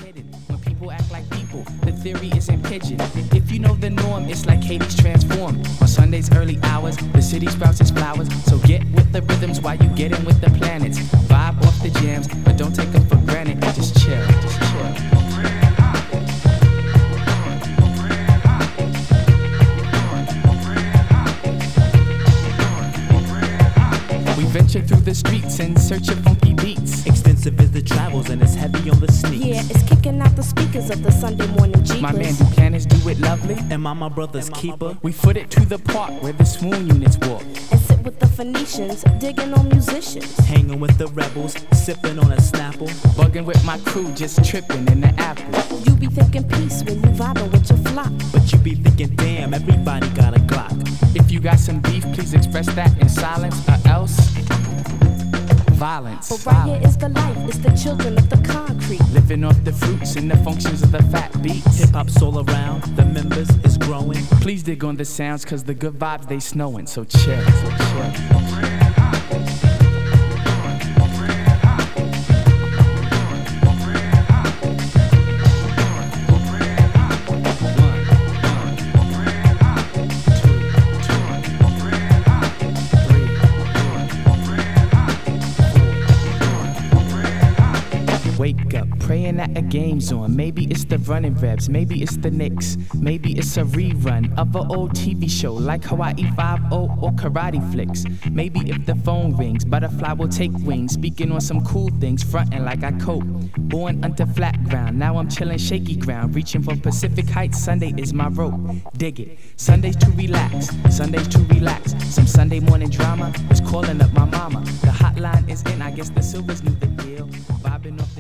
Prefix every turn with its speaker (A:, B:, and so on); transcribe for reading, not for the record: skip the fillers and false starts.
A: hidden. When people act like people, the theory isn't pigeon. If you know the norm, it's like Hades transformed. On Sunday's early hours, the city sprouts its flowers. So get with the rhythms while you get in with the planets. Vibe off the jams, but don't take them for granted. Just chill, just chill. Venture through the streets in search of funky beats.
B: Extensive is the travels and it's heavy on the sneaks.
C: Yeah, it's kicking out the speakers of the Sunday morning Jeepers.
A: My man Buchanan's do it lovely.
B: Am I my brother's keeper?
A: We foot it to the park where the swoon units walk.
C: And sit with the Phoenicians, digging on musicians.
B: Hanging with the rebels, sipping on a Snapple.
A: Bugging with my crew, just tripping in the apple.
C: You be thinking peace when you vibing with your flock.
B: But you be thinking, damn, everybody got a Glock.
A: If you got some beef, please express that in silence, or else violence.
C: But right here is the life, it's the children of the concrete.
A: Living off the fruits and the functions of the fat beats.
B: Hip-hop's all around, the members is growing.
A: Please dig on the sounds, cause the good vibes they snowing, so chill, so chill. Wake up, praying that a game's on. Maybe it's the running Rebs, maybe it's the Knicks. Maybe it's a rerun of an old TV show like Hawaii 5-0 or Karate Flicks. Maybe if the phone rings, butterfly will take wings. Speaking on some cool things, frontin' like I cope. Born under flat ground, now I'm chillin' shaky ground. Reaching for Pacific Heights, Sunday is my rope. Dig it, Sundays to relax, Sundays to relax. Some Sunday morning drama is calling up my mama. The hotline is in, I guess the Silvers knew the deal. Vibing off the